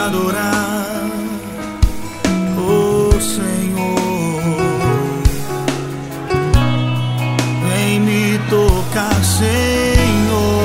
adorar, oh Senhor. Vem me tocar, Senhor.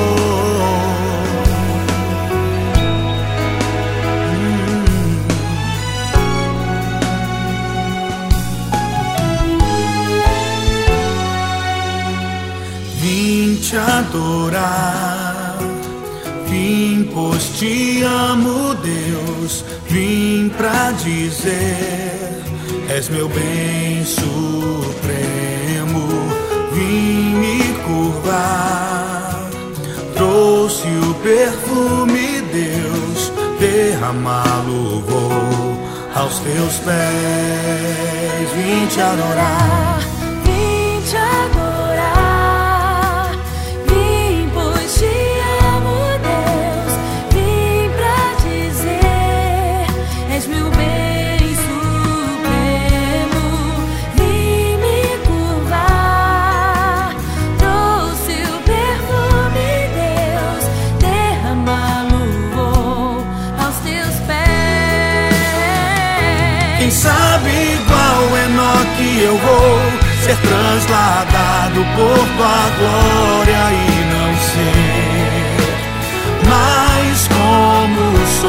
Vim te adorar, vim pois te amo, Deus. Vim pra dizer, és meu bem supremo. Vim me curvar, trouxe o perfume, Deus. Derramá-lo vou aos teus pés. Vim te adorar, vim te adorar, vim pois te amo, Deus. Vim pra dizer, és meu bem supremo. Vim me curvar, trouxe o perfume, Deus. Derramá-lo vou aos teus pés. Quem sabe igual Enoque eu vou ser transladado por tua glória e não ser mais como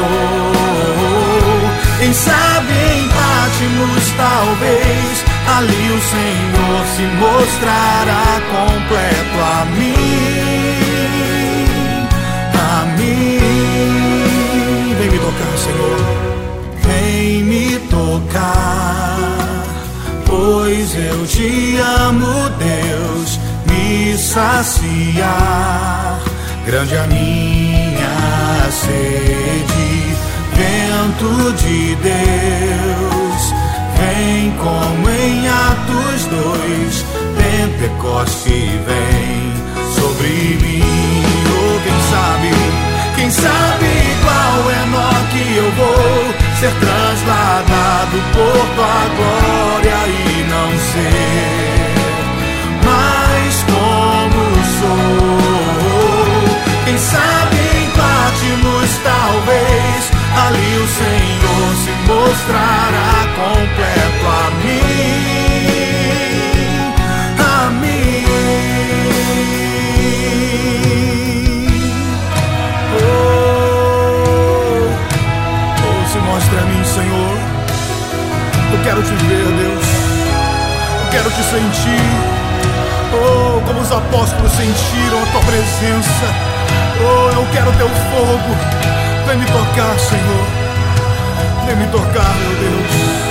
sou. Quem sabe em Patmos talvez ali o Senhor se mostrará completo a mim. Vem me tocar, Senhor. Vem me tocar, pois eu te amo, Deus. Me saciar, grande a minha sede. Vento de Deus, vem como em Atos 2. Pentecoste vem sobre mim. Oh, quem sabe igual Enoque eu vou ser transladado por tua glória e não ser mais como sou. Quem sabe em Patmos talvez ali o Senhor se mostrará completo a mim, a mim. Mostra a mim, Senhor. Eu quero te ver, Deus. Eu quero te sentir. Oh, como os apóstolos sentiram a tua presença. Oh, eu quero teu fogo. Vem me tocar, Senhor. Vem me tocar, meu Deus.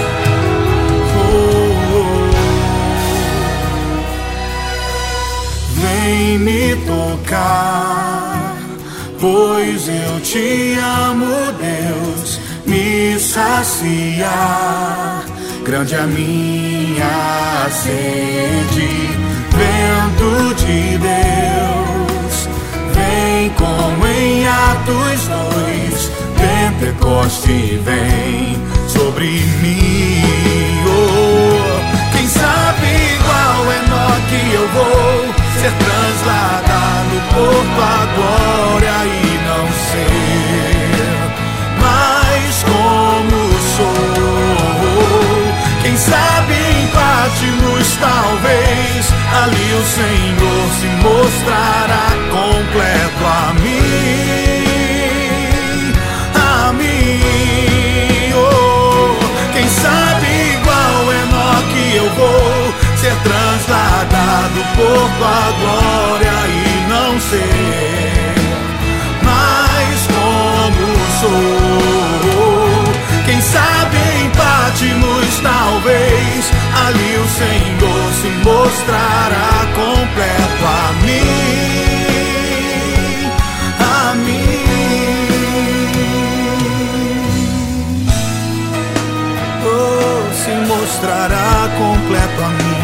Oh, vem me tocar, pois eu te amo, Deus. Me saciar, grande a minha sede. Vento de Deus, vem como em Atos 2. Pentecoste vem sobre mim. Oh, quem sabe igual Enoque eu vou ser transladado por tua glória e não ser mais como sou. Quem sabe em Patmos talvez ali o Senhor se mostrará completo a mim, a mim. Oh, quem sabe igual Enoque eu vou ser transladado por tua glória e não ser mais como sou. Quem sabe em Patmos talvez ali o Senhor se mostrará completo a mim, a mim. Oh, se mostrará completo a mim.